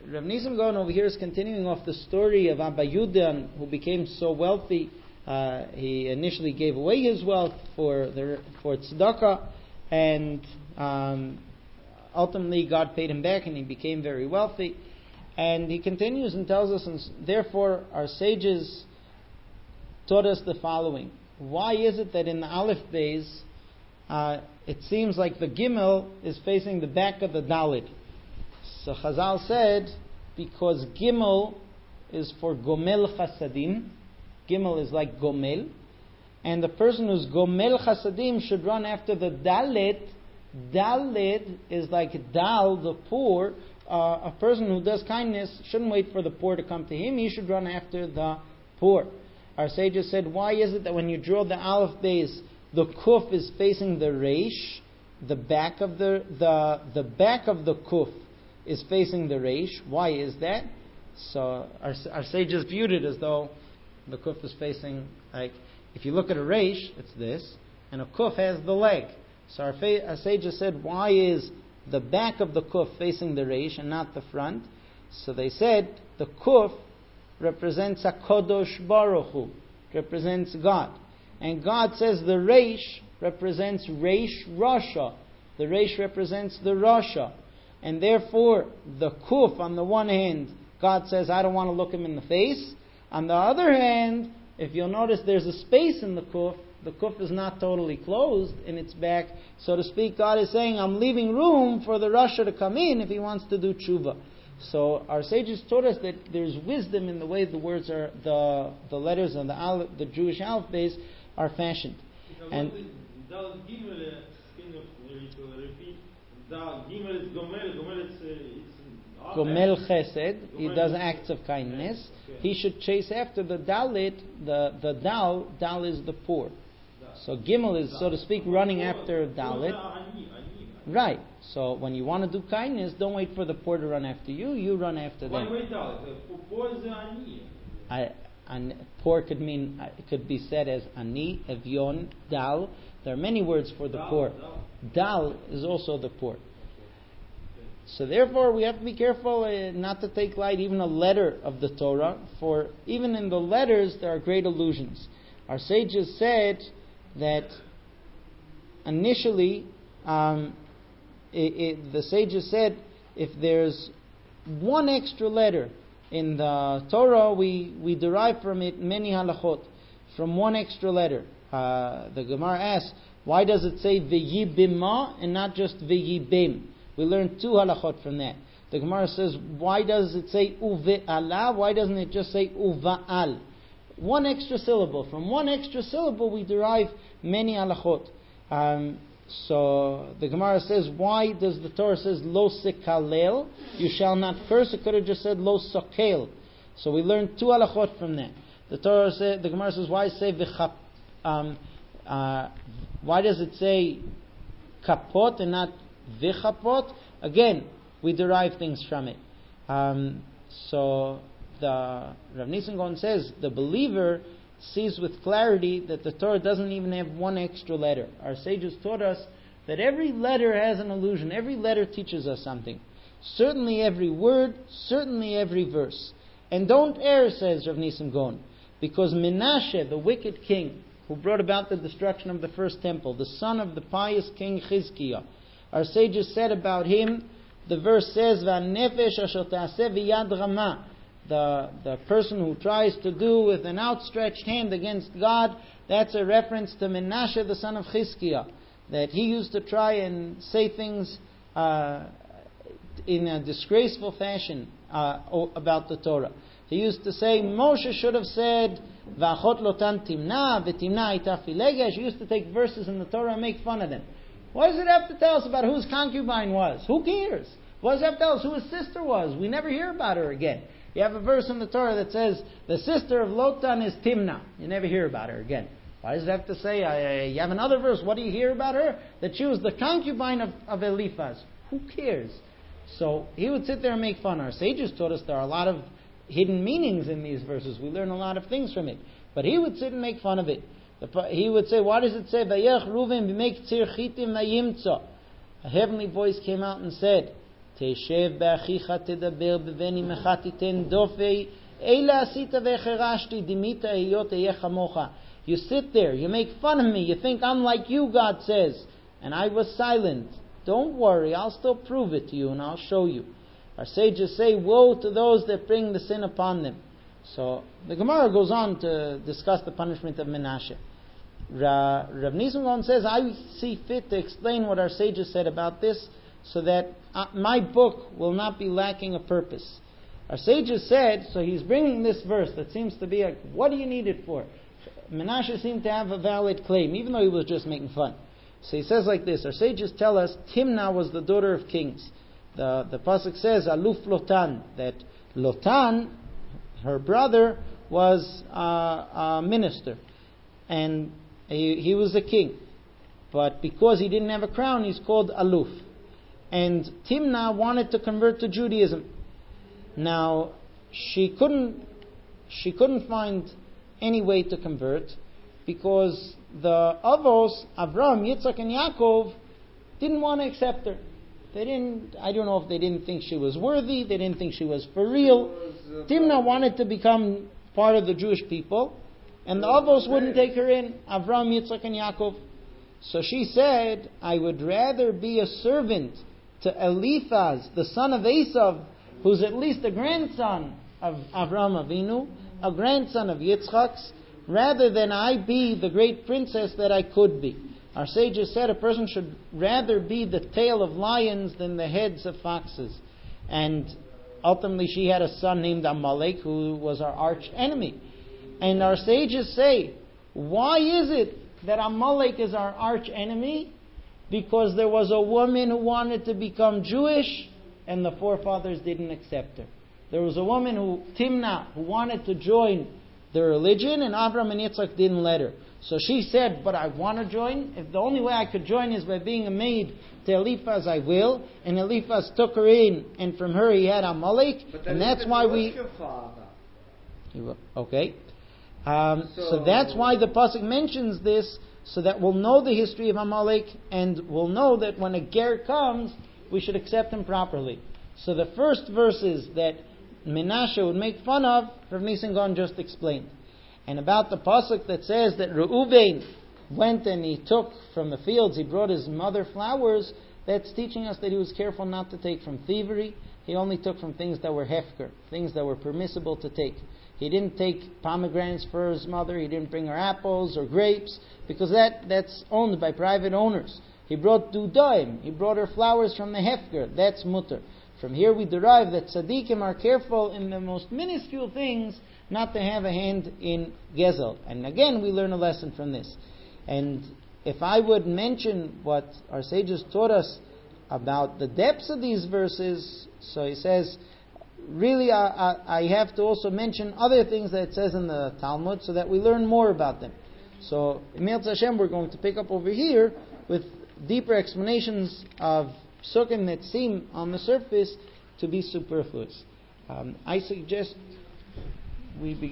Rav Nisim Gaon over here is continuing off the story of Abba Yudan, who became so wealthy. He initially gave away his wealth for tzedakah, and ultimately God paid him back, and he became very wealthy. And he continues and tells us, and therefore our sages taught us the following. Why is it that in the Aleph Beis, it seems like the Gimel is facing the back of the Dalet? So Chazal said, because Gimel is for Gomel Chasadim. Gimel is like Gomel. And the person who's Gomel Chasadim should run after the Dalet. Dalet is like Dal, the poor. A person who does kindness shouldn't wait for the poor to come to him. He should run after the poor. Our sages said, why is it that when you draw the Aleph Beis, the Kuf is facing the Reish, the back of the back of the Kuf is facing the Reish? Why is that? So our sages viewed it as though the Kuf is facing, like, if you look at a Reish, it's this, and a Kuf has the leg. So our sages said, why is the back of the Kuf facing the Reish and not the front? So they said, the Kuf represents HaKadosh Baruch Hu, represents God. And God says the Reish represents Reish Rasha. The Reish represents the Rasha. And therefore, the Kuf, on the one hand, God says, I don't want to look him in the face. On the other hand, if you'll notice, there's a space in the Kuf. The Kuf is not totally closed in its back. So to speak, God is saying, I'm leaving room for the Rasha to come in if he wants to do tshuva. So our sages taught us that there's wisdom in the way the words are, the letters on the Jewish alphabet are fashioned. And Gomel Chesed, he does acts of kindness. He should chase after the Dalit, the Dal. Dal is the poor. So Gimel is, so to speak, running after Dalit. Right. So when you want to do kindness, don't wait for the poor to run after you. You run after them. Poor could be said as ani, evyon, dal. There are many words for the poor. Dal is also the poor. So therefore, we have to be careful not to take light even a letter of the Torah. For even in the letters, there are great illusions. Our sages said that initially, the sages said, if there's one extra letter in the Torah, we derive from it many halachot, from one extra letter. The Gemara asks, why does it say v'yibima and not just v'yibim? We learn two halachot from that. The Gemara says, why does it say uve'ala? Why doesn't it just say uva'al? One extra syllable. From one extra syllable, we derive many halachot. So the Gemara says, why does the Torah says lo sekalel? You shall not curse. It could have just said lo sokel. So we learn two halachot from that. The Gemara says, why say why does it say kapot and not vichapot? Again, we derive things from it. So the Rav Nisim Gaon says the believer sees with clarity that the Torah doesn't even have one extra letter. Our sages taught us that every letter has an allusion. Every letter teaches us something. Certainly every word, certainly every verse. And don't err, says Rav Nisim Gaon, because Menashe, the wicked king, who brought about the destruction of the first temple, the son of the pious king Chizkiah, our sages said about him, the verse says, "Va'nefesh asher ta'aseh v'yad ramah." The person who tries to do with an outstretched hand against God, that's a reference to Menashe, the son of Chizkiah, that he used to try and say things in a disgraceful fashion about the Torah. He used to say, Moshe should have said, V'achot lotan timna, v'timna ita filegesh. He used to take verses in the Torah and make fun of them. Why does it have to tell us about whose concubine was? Who cares? Why does it have to tell us who his sister was? We never hear about her again. You have a verse in the Torah that says, the sister of Lotan is Timna. You never hear about her again. Why does it have to say, you have another verse, what do you hear about her? That she was the concubine of Eliphaz. Who cares? So he would sit there and make fun. Our sages taught us there are a lot of hidden meanings in these verses. We learn a lot of things from it. But he would sit and make fun of it. He would say, why does it say, Vayech Ruven b'mek tzir chitim vayimtza? A heavenly voice came out and said Teshev be'achicha tedaber beveni mecha titen dofei eila asita ve'cherashti dimita eyot eyech hamocha. You sit there, you make fun of me, you think I'm like you, God says, and I was silent. Don't worry, I'll still prove it to you and I'll show you. Our sages say, woe to those that bring the sin upon them. So the Gemara goes on to discuss the punishment of Menashe. Rav Nisan Gaon says, I see fit to explain what our sages said about this so that my book will not be lacking a purpose. Our sages said, so he's bringing this verse that seems to be like, what do you need it for? Menashe seemed to have a valid claim, even though he was just making fun. So he says like this, our sages tell us, Timnah was the daughter of kings. The pasuk says, Aluf Lotan, that Lotan, her brother, was a minister. And he was a king. But because he didn't have a crown, he's called Aluf. And Timnah wanted to convert to Judaism. Now, she couldn't find any way to convert because the Avos, Avram, Yitzchak, and Yaakov, didn't want to accept her. I don't know if they didn't think she was worthy, they didn't think she was for real. Timnah wanted to become part of the Jewish people, and the Avos wouldn't take her in, Avram, Yitzchak, and Yaakov. So she said, I would rather be a servant to Eliphaz, the son of Esav, who's at least a grandson of Avram Avinu, a grandson of Yitzchak's, rather than I be the great princess that I could be. Our sages said a person should rather be the tail of lions than the heads of foxes. And ultimately she had a son named Amalek who was our arch enemy. And our sages say, why is it that Amalek is our arch enemy? Because there was a woman who wanted to become Jewish and the forefathers didn't accept her. There was a woman Timnah, who wanted to join the religion, and Abraham and Yitzchak didn't let her. So she said, but I want to join. If the only way I could join is by being a maid to Eliphaz, I will. And Eliphaz took her in, and from her he had Amalek. And that's why your father. Okay. So that's why the pasuk mentions this, so that we'll know the history of Amalek, and we'll know that when a ger comes, we should accept him properly. So the first verses that Menashe would make fun of, Rav Nisan Gaon just explained. And about the pasuk that says that Reuven went and he took from the fields, he brought his mother flowers, that's teaching us that he was careful not to take from thievery. He only took from things that were hefker, things that were permissible to take. He didn't take pomegranates for his mother, he didn't bring her apples or grapes, because that's owned by private owners. He brought dudaim, he brought her flowers from the hefker, that's mutter. From here we derive that tzaddikim are careful in the most minuscule things not to have a hand in gezel. And again, we learn a lesson from this. And if I would mention what our sages taught us about the depths of these verses, so he says, really I have to also mention other things that it says in the Talmud so that we learn more about them. So, Emil Hashem, we're going to pick up over here with deeper explanations of psukim that seem on the surface to be superfluous. I suggest we begin.